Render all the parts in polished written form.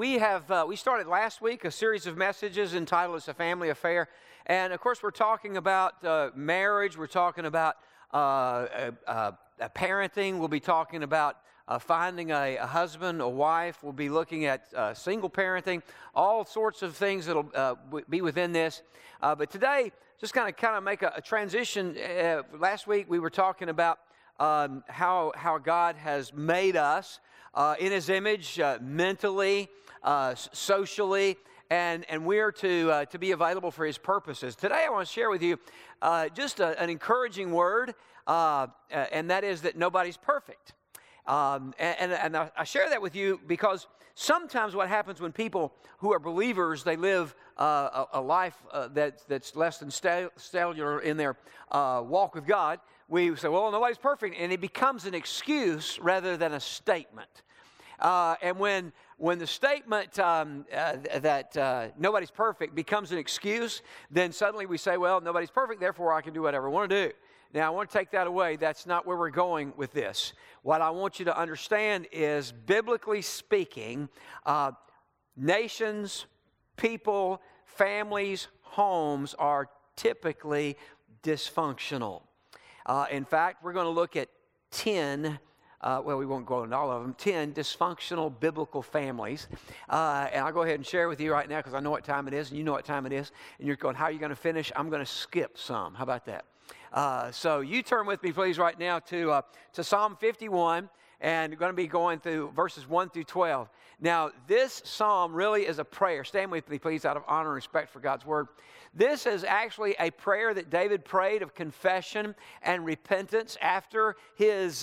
we started last week a series of messages entitled "It's a Family Affair," and of course we're talking about marriage. We're talking about parenting. We'll be talking about finding a husband, a wife. We'll be looking at single parenting, all sorts of things that'll be within this. But today, just kind of make a transition. Last week we were talking about how God has made us in His image, mentally, socially, and we're to be available for His purposes. Today I want to share with you just an encouraging word, and that is that nobody's perfect. And I share that with you because sometimes what happens when people who are believers, they live a life that's less than stellar in their walk with God, we say, well, nobody's perfect, and it becomes an excuse rather than a statement. And when the statement that nobody's perfect becomes an excuse, then suddenly we say, well, nobody's perfect, therefore I can do whatever I want to do. Now, I want to take that away. That's not where we're going with this. What I want you to understand is, biblically speaking, nations, people, families, homes are typically dysfunctional. In fact, we're going to look at 10, we won't go into all of them, 10 dysfunctional biblical families. And I'll go ahead and share with you right now because I know what time it is and you know what time it is. And you're going, how are you going to finish? I'm going to skip some. How about that? So you turn with me, please, right now to Psalm 51, and we're going to be going through verses 1 through 12. Now, this psalm really is a prayer. Stand with me, please, out of honor and respect for God's word. This is actually a prayer that David prayed of confession and repentance after his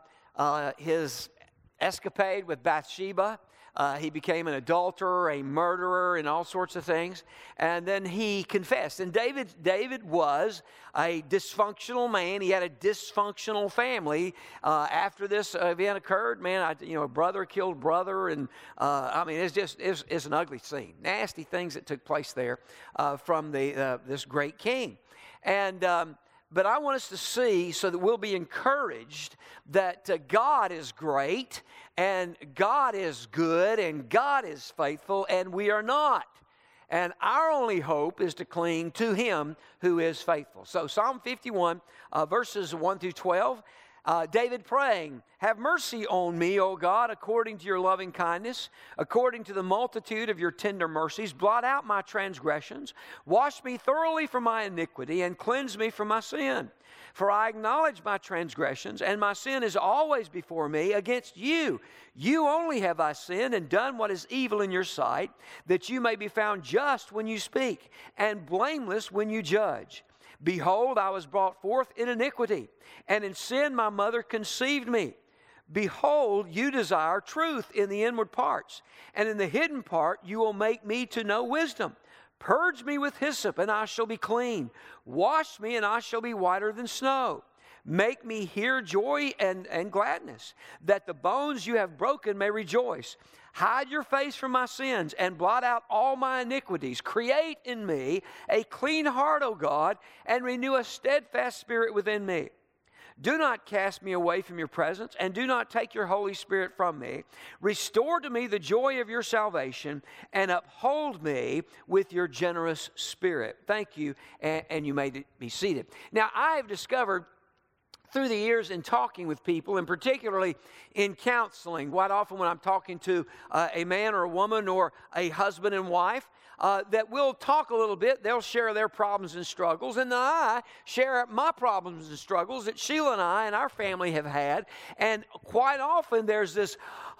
escapade with Bathsheba. He became an adulterer, a murderer, and all sorts of things. And then he confessed. And David was a dysfunctional man. He had a dysfunctional family. After this event occurred, man, brother killed brother. And it's an ugly scene. Nasty things that took place there from this great king. And but I want us to see, so that we'll be encouraged, that God is great, and God is good, and God is faithful, and we are not. And our only hope is to cling to Him who is faithful. So Psalm 51, verses 1 through 12, David praying, "Have mercy on me, O God, according to your loving kindness, according to the multitude of your tender mercies. Blot out my transgressions. Wash me thoroughly from my iniquity, and cleanse me from my sin. For I acknowledge my transgressions, and my sin is always before me. Against you, you only have I sinned and done what is evil in your sight, that you may be found just when you speak, and blameless when you judge. Behold, I was brought forth in iniquity, and in sin my mother conceived me. Behold, you desire truth in the inward parts, and in the hidden part you will make me to know wisdom. Purge me with hyssop, and I shall be clean. Wash me, and I shall be whiter than snow. Make me hear joy and gladness, that the bones you have broken may rejoice. Hide your face from my sins and blot out all my iniquities. Create in me a clean heart, O God, and renew a steadfast spirit within me. Do not cast me away from your presence, and do not take your Holy Spirit from me. Restore to me the joy of your salvation, and uphold me with your generous spirit." Thank you, and you may be seated. Now, I have discovered through the years in talking with people, and particularly in counseling, quite often when I'm talking to a man or a woman or a husband and wife, that we'll talk a little bit. They'll share their problems and struggles, and then I share my problems and struggles that Sheila and I and our family have had. And quite often there's this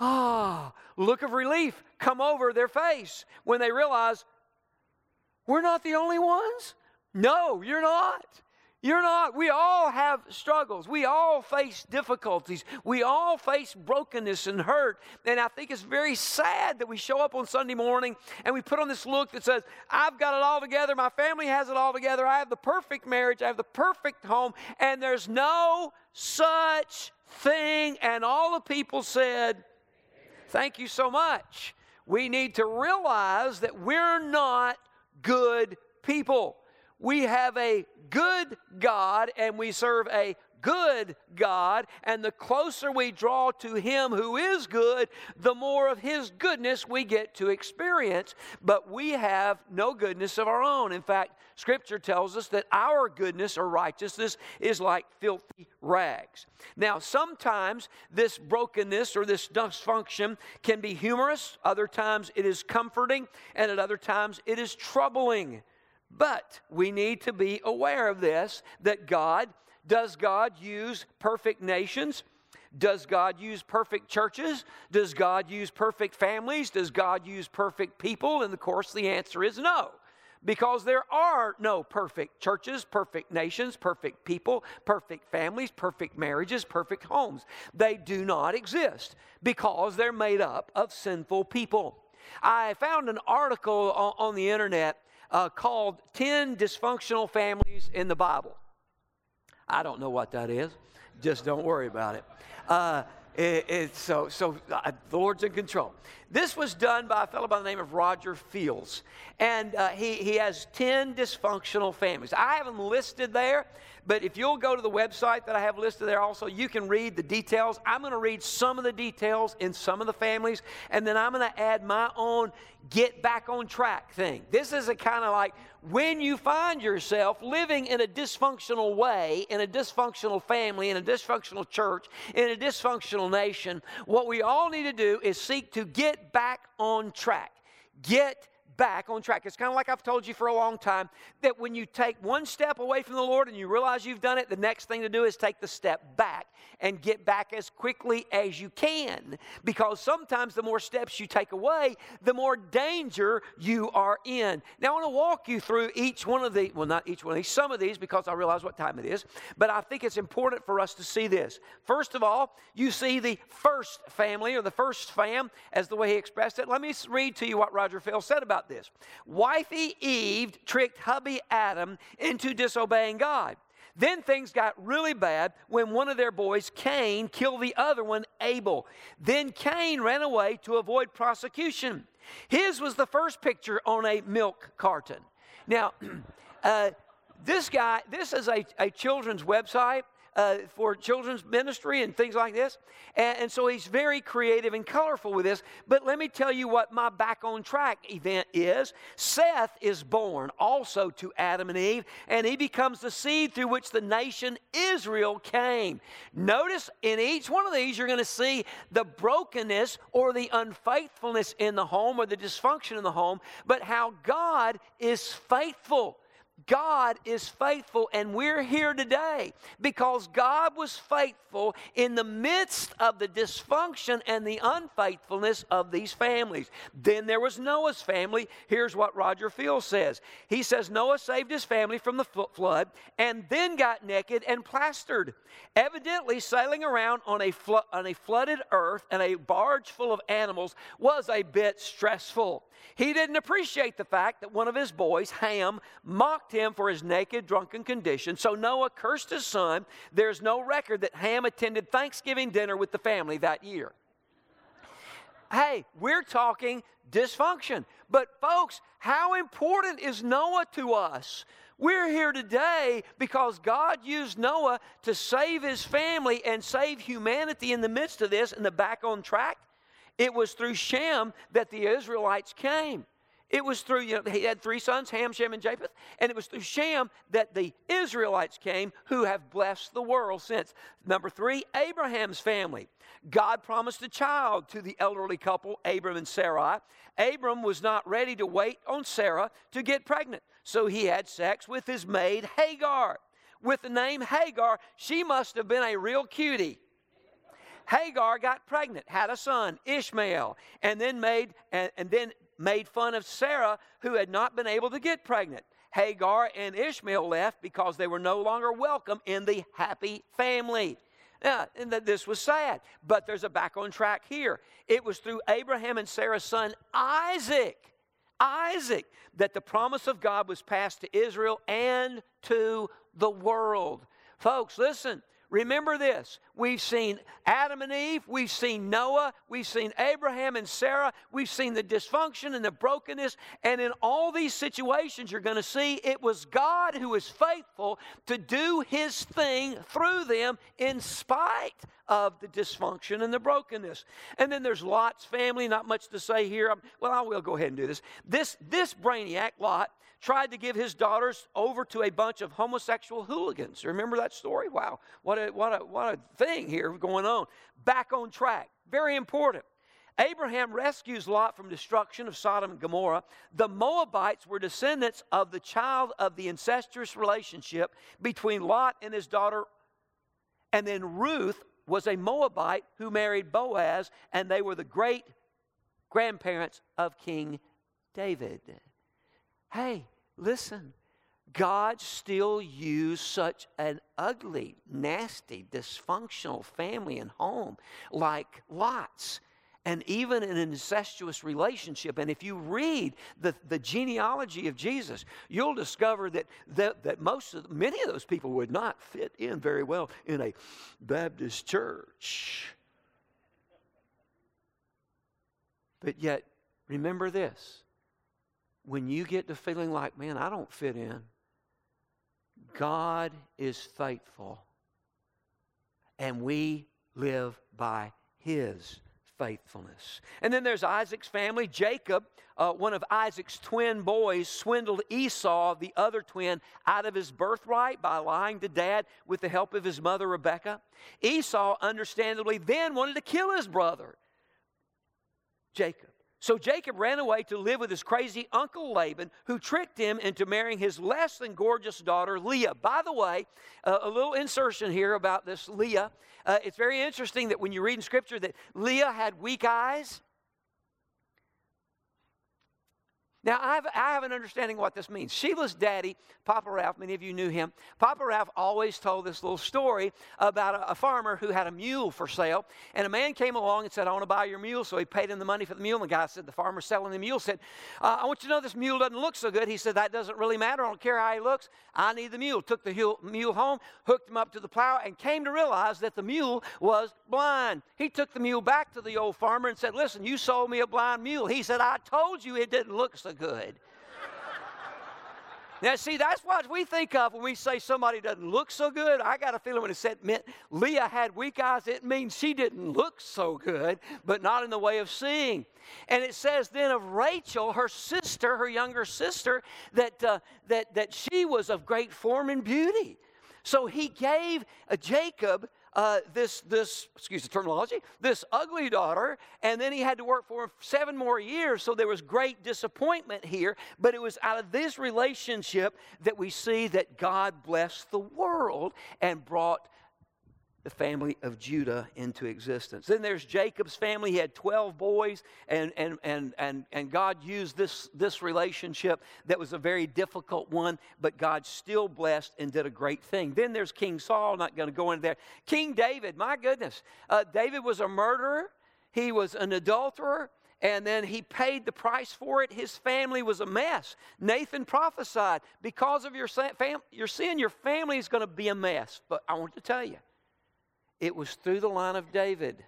look of relief come over their face when they realize, we're not the only ones. No, you're not. You're not. We all have struggles. We all face difficulties. We all face brokenness and hurt. And I think it's very sad that we show up on Sunday morning and we put on this look that says, I've got it all together. My family has it all together. I have the perfect marriage. I have the perfect home. And there's no such thing. And all the people said, thank you so much. We need to realize that we're not good people. We have a good God and we serve a good God, and the closer we draw to Him who is good, the more of His goodness we get to experience. But we have no goodness of our own. In fact, Scripture tells us that our goodness or righteousness is like filthy rags. Now, sometimes this brokenness or this dysfunction can be humorous. Other times it is comforting, and at other times it is troubling. But we need to be aware of this, that does God use perfect nations? Does God use perfect churches? Does God use perfect families? Does God use perfect people? And of course the answer is no. Because there are no perfect churches, perfect nations, perfect people, perfect families, perfect marriages, perfect homes. They do not exist because they're made up of sinful people. I found an article on the internet called 10 Dysfunctional Families in the Bible. I don't know what that is. Just don't worry about it. The Lord's in control. This was done by a fellow by the name of Roger Fields. And he has 10 dysfunctional families. I have them listed there, but if you'll go to the website that I have listed there also, you can read the details. I'm going to read some of the details in some of the families, and then I'm going to add my own get back on track thing. This is a kind of like when you find yourself living in a dysfunctional way, in a dysfunctional family, in a dysfunctional church, in a dysfunctional nation, what we all need to do is seek to get back on track. Get back on track. It's kind of like I've told you for a long time, that when you take one step away from the Lord and you realize you've done it, the next thing to do is take the step back and get back as quickly as you can. Because sometimes the more steps you take away, the more danger you are in. Now I want to walk you through each one of these, well, not each one of these, some of these, because I realize what time it is, but I think it's important for us to see this. First of all, you see the first family, or the first fam, as the way he expressed it. Let me read to you what Roger Fields said about this. Wifey Eve tricked hubby Adam into disobeying God. Then things got really bad when one of their boys, Cain, killed the other one, Abel. Then Cain ran away to avoid prosecution. His was the first picture on a milk carton. Now, this is a children's website. For children's ministry and things like this. And so he's very creative and colorful with this. But let me tell you what my back on track event is. Seth is born also to Adam and Eve, and he becomes the seed through which the nation Israel came. Notice in each one of these you're going to see the brokenness or the unfaithfulness in the home or the dysfunction in the home, but how God is faithful. God is faithful, and we're here today because God was faithful in the midst of the dysfunction and the unfaithfulness of these families. Then there was Noah's family. Here's what Roger Fields says. He says, Noah saved his family from the flood and then got naked and plastered. Evidently, sailing around on a flooded earth and a barge full of animals was a bit stressful. He didn't appreciate the fact that one of his boys, Ham, mocked him for his naked, drunken condition. So Noah cursed his son. There's no record that Ham attended Thanksgiving dinner with the family that year. Hey, we're talking dysfunction. But folks, how important is Noah to us? We're here today because God used Noah to save his family and save humanity in the midst of this and the back on track. It was through Shem that the Israelites came. It was through, he had 3 sons, Ham, Shem, and Japheth. And it was through Shem that the Israelites came who have blessed the world since. Number 3, Abraham's family. God promised a child to the elderly couple, Abram and Sarai. Abram was not ready to wait on Sarah to get pregnant. So he had sex with his maid, Hagar. With the name Hagar, she must have been a real cutie. Hagar got pregnant, had a son, Ishmael, and then made fun of Sarah, who had not been able to get pregnant. Hagar and Ishmael left because they were no longer welcome in the happy family. Now, and this was sad, but there's a back on track here. It was through Abraham and Sarah's son, Isaac, that the promise of God was passed to Israel and to the world. Folks, listen. Remember this, We've seen Adam and Eve. We've seen Noah. We've seen Abraham and Sarah. We've seen the dysfunction and the brokenness. And in all these situations, you're going to see it was God who was faithful to do His thing through them in spite of the dysfunction and the brokenness. And then there's Lot's family. Not much to say here. Well, I will go ahead and do this. This brainiac, Lot, tried to give his daughters over to a bunch of homosexual hooligans. Remember that story? Wow, what a thing here going on. Back on track. Very important. Abraham rescues Lot from destruction of Sodom and Gomorrah. The Moabites were descendants of the child of the incestuous relationship between Lot and his daughter. And then Ruth was a Moabite who married Boaz, and they were the great grandparents of King David. Hey, listen, God still used such an ugly, nasty, dysfunctional family and home like Lot's, and even an incestuous relationship. And if you read the genealogy of Jesus, you'll discover that many of those people would not fit in very well in a Baptist church. But yet, remember this. When you get to feeling like, man, I don't fit in, God is faithful. And we live by His faithfulness. And then there's Isaac's family. Jacob, one of Isaac's twin boys, swindled Esau, the other twin, out of his birthright by lying to Dad with the help of his mother, Rebekah. Esau, understandably, then wanted to kill his brother, Jacob. So Jacob ran away to live with his crazy uncle Laban, who tricked him into marrying his less than gorgeous daughter Leah. By the way, a little insertion here about this Leah. It's very interesting that when you read in Scripture that Leah had weak eyes. Now, I have an understanding of what this means. Sheila's daddy, Papa Ralph, many of you knew him. Papa Ralph always told this little story about a farmer who had a mule for sale. And a man came along and said, I want to buy your mule. So he paid him the money for the mule. And the guy said, the farmer selling the mule said, I want you to know this mule doesn't look so good. He said, that doesn't really matter. I don't care how he looks. I need the mule. Took the mule home, hooked him up to the plow, and came to realize that the mule was blind. He took the mule back to the old farmer and said, listen, you sold me a blind mule. He said, I told you it didn't look so good. Now, see, that's what we think of when we say somebody doesn't look so good. I got a feeling when it said meant Leah had weak eyes, it means she didn't look so good, but not in the way of seeing. And it says then of Rachel, her sister, her younger sister, that she was of great form and beauty. So he gave Jacob this excuse the terminology, this ugly daughter, and then he had to work for him 7 more years, so there was great disappointment here, but it was out of this relationship that we see that God blessed the world and brought the family of Judah into existence. Then there's Jacob's family. He had 12 boys, and God used this relationship that was a very difficult one, but God still blessed and did a great thing. Then there's King Saul. Not going to go into there. King David, my goodness. David was a murderer. He was an adulterer. And then he paid the price for it. His family was a mess. Nathan prophesied, because of your sin, your family is going to be a mess. But I want to tell you, it was through the line of David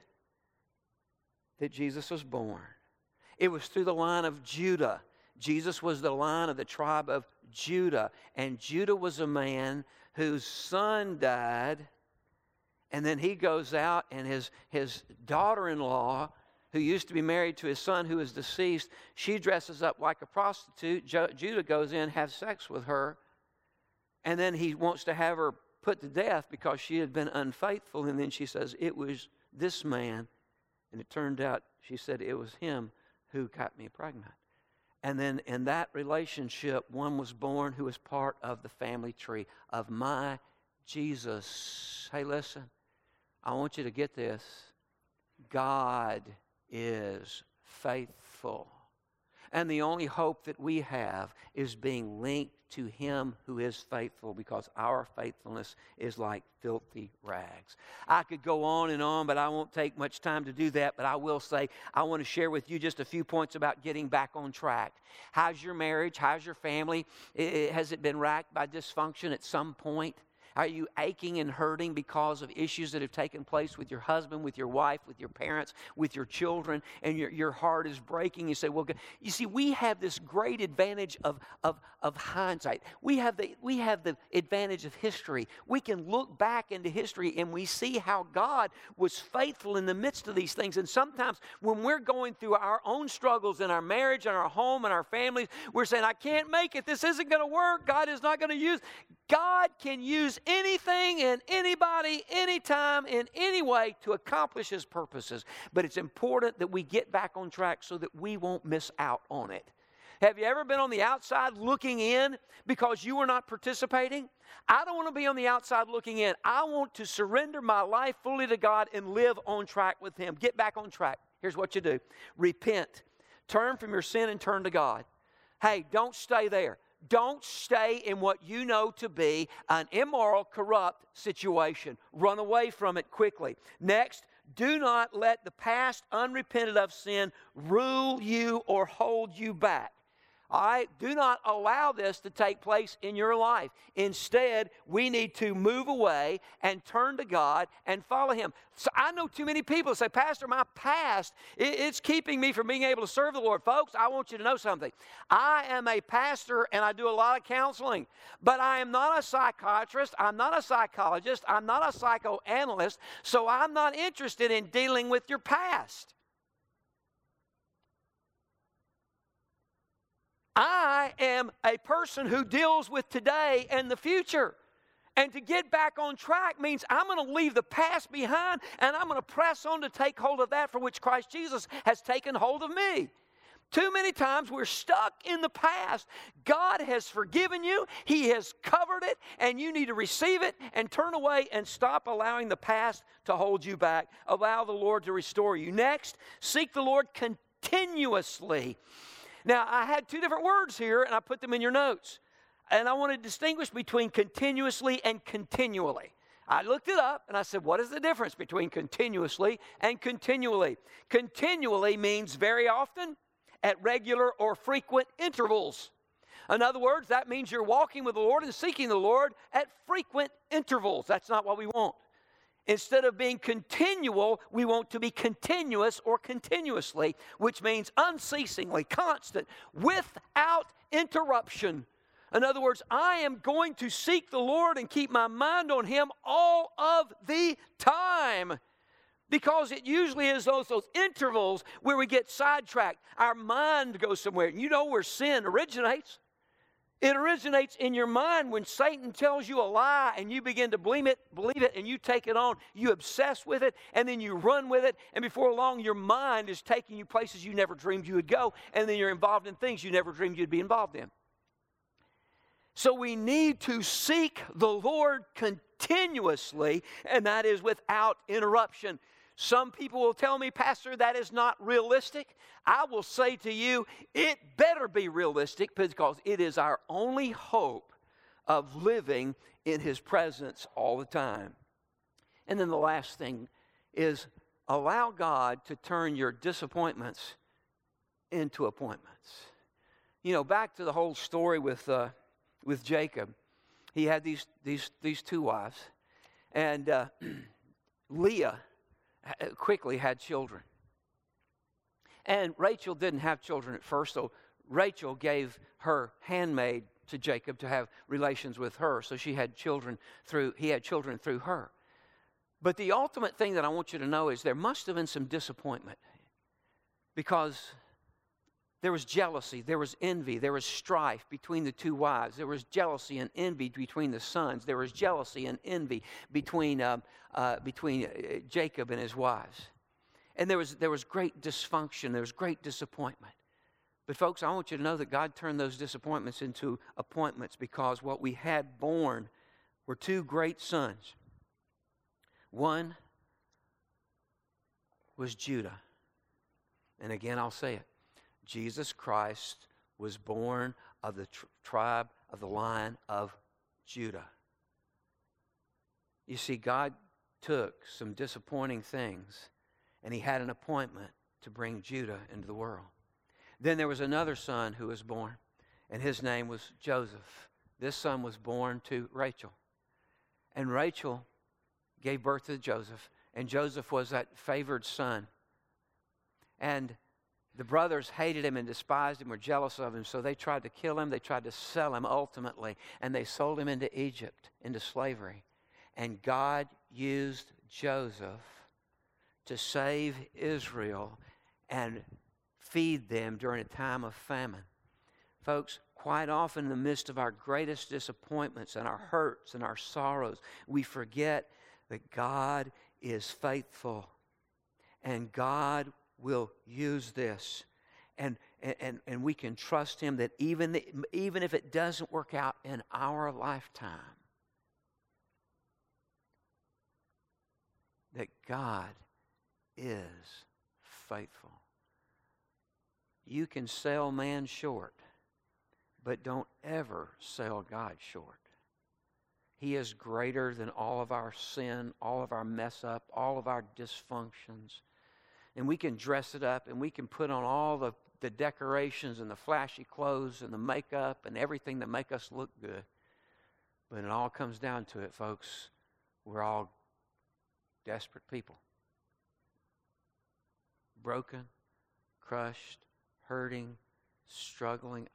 that Jesus was born. It was through the line of Judah. Jesus was the line of the tribe of Judah. And Judah was a man whose son died. And then he goes out, and his daughter-in-law, who used to be married to his son who is deceased, she dresses up like a prostitute. Judah goes in, has sex with her. And then he wants to have her put to death because she had been unfaithful. And then she says, it was this man. And it turned out, she said, it was him who got me pregnant. And then in that relationship, one was born who was part of the family tree of my Jesus. Hey, listen, I want you to get this. God is faithful. And the only hope that we have is being linked to Him who is faithful, because our faithfulness is like filthy rags. I could go on, but I won't take much time to do that. But I will say, I want to share with you just a few points about getting back on track. How's your marriage? How's your family? Has it been racked by dysfunction at some point? Are you aching and hurting because of issues that have taken place with your husband, with your wife, with your parents, with your children, and your heart is breaking? You say, well, you see, we have this great advantage of hindsight. We have the advantage of history. We can look back into history and we see how God was faithful in the midst of these things. And sometimes when we're going through our own struggles in our marriage and our home and our families, we're saying, I can't make it. This isn't going to work. God is not going to use. God can use anything and anybody, anytime, in any way to accomplish His purposes. But it's important that we get back on track so that we won't miss out on it. Have you ever been on the outside looking in because you were not participating? I don't want to be on the outside looking in. I want to surrender my life fully to God and live on track with Him. Get back on track. Here's what you do. Repent. Turn from your sin and turn to God. Hey, don't stay there. Don't stay in what you know to be an immoral, corrupt situation. Run away from it quickly. Next, do not let the past unrepented of sin rule you or hold you back. All right? Do not allow this to take place in your life. Instead, we need to move away and turn to God and follow Him. So I know too many people say, Pastor, my past, it's keeping me from being able to serve the Lord. Folks, I want you to know something. I am a pastor and I do a lot of counseling, but I am not a psychiatrist. I'm not a psychologist. I'm not a psychoanalyst, so I'm not interested in dealing with your past. I am a person who deals with today and the future. And to get back on track means I'm going to leave the past behind and I'm going to press on to take hold of that for which Christ Jesus has taken hold of me. Too many times we're stuck in the past. God has forgiven you. He has covered it, and you need to receive it and turn away and stop allowing the past to hold you back. Allow the Lord to restore you. Next, seek the Lord continuously. Now, I had two different words here, and I put them in your notes. And I want to distinguish between continuously and continually. I looked it up, and I said, what is the difference between continuously and continually? Continually means very often, at regular or frequent intervals. In other words, that means you're walking with the Lord and seeking the Lord at frequent intervals. That's not what we want. Instead of being continual, we want to be continuous or continuously, which means unceasingly, constant, without interruption. In other words, I am going to seek the Lord and keep my mind on Him all of the time. Because it usually is those intervals where we get sidetracked. Our mind goes somewhere. You know where sin originates. It originates in your mind when Satan tells you a lie and you begin to believe it, and you take it on. You obsess with it, and then you run with it, and before long your mind is taking you places you never dreamed you would go, and then you're involved in things you never dreamed you'd be involved in. So we need to seek the Lord continuously, and that is without interruption. Some people will tell me, Pastor, that is not realistic. I will say to you, it better be realistic because it is our only hope of living in His presence all the time. And then the last thing is allow God to turn your disappointments into appointments. You know, back to the whole story with Jacob. He had these two wives, and Leah quickly had children. And Rachel didn't have children at first, so Rachel gave her handmaid to Jacob to have relations with her, so he had children through her. But the ultimate thing that I want you to know is there must have been some disappointment because there was jealousy, there was envy, there was strife between the two wives. There was jealousy and envy between the sons. There was jealousy and envy between Jacob and his wives. And there was great dysfunction. There was great disappointment. But folks, I want you to know that God turned those disappointments into appointments because what we had born were two great sons. One was Judah. And again, I'll say it. Jesus Christ was born of the tribe of the line of Judah. You see, God took some disappointing things, and He had an appointment to bring Judah into the world. Then there was another son who was born, and his name was Joseph. This son was born to Rachel. And Rachel gave birth to Joseph, and Joseph was that favored son. And the brothers hated him and despised him, were jealous of him, so they tried to kill him. They tried to sell him ultimately, and they sold him into Egypt, into slavery. And God used Joseph to save Israel and feed them during a time of famine. Folks, quite often in the midst of our greatest disappointments and our hurts and our sorrows, we forget that God is faithful and God will use this. And we can trust Him that even if it doesn't work out in our lifetime, that God is faithful. You can sell man short, but don't ever sell God short. He is greater than all of our sin, all of our mess up, all of our dysfunctions. And we can dress it up and we can put on all the decorations and the flashy clothes and the makeup and everything that make us look good. But it all comes down to it, folks. We're all desperate people. Broken, crushed, hurting, struggling.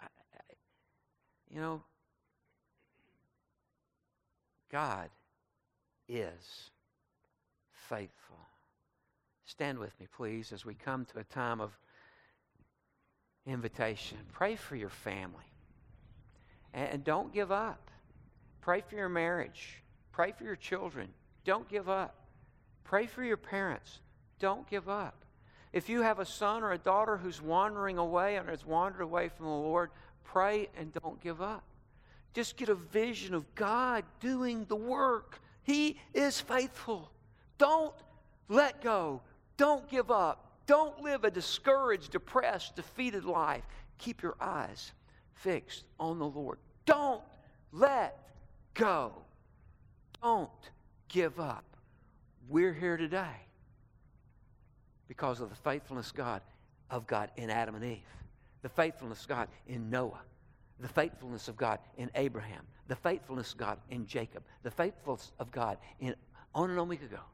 God is faithful. Stand with me, please, as we come to a time of invitation. Pray for your family. And don't give up. Pray for your marriage. Pray for your children. Don't give up. Pray for your parents. Don't give up. If you have a son or a daughter who's wandering away and has wandered away from the Lord, pray and don't give up. Just get a vision of God doing the work. He is faithful. Don't let go. Don't give up. Don't live a discouraged, depressed, defeated life. Keep your eyes fixed on the Lord. Don't let go. Don't give up. We're here today because of the faithfulness of God in Adam and Eve, the faithfulness of God in Noah, the faithfulness of God in Abraham, the faithfulness of God in Jacob, the faithfulness of God on and on we could go.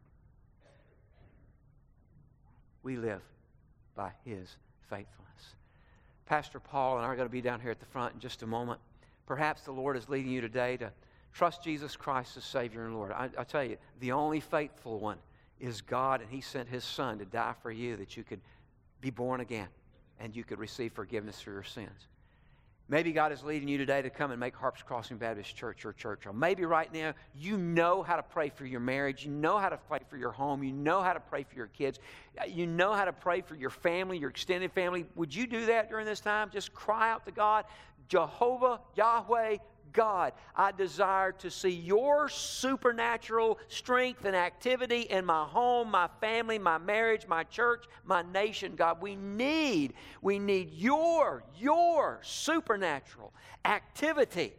We live by His faithfulness. Pastor Paul and I are going to be down here at the front in just a moment. Perhaps the Lord is leading you today to trust Jesus Christ as Savior and Lord. I tell you, the only faithful one is God, and He sent His Son to die for you that you could be born again and you could receive forgiveness for your sins. Maybe God is leading you today to come and make Harps Crossing Baptist Church your church. Or maybe right now you know how to pray for your marriage. You know how to pray for your home. You know how to pray for your kids. You know how to pray for your family, your extended family. Would you do that during this time? Just cry out to God, Jehovah, Yahweh, God, I desire to see your supernatural strength and activity in my home, my family, my marriage, my church, my nation, God. We need your supernatural activity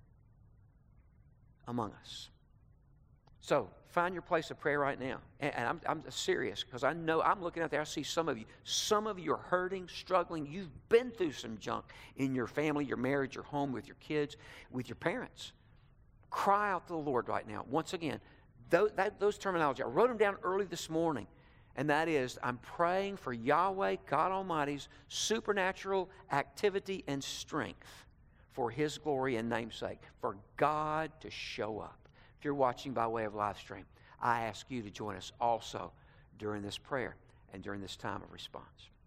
among us. So, find your place of prayer right now. And I'm serious because I know I'm looking out there. I see some of you. Some of you are hurting, struggling. You've been through some junk in your family, your marriage, your home, with your kids, with your parents. Cry out to the Lord right now. Once again, those terminology, I wrote them down early this morning. And that is, I'm praying for Yahweh, God Almighty's supernatural activity and strength for His glory and namesake, for God to show up. If you're watching by way of live stream, I ask you to join us also during this prayer and during this time of response.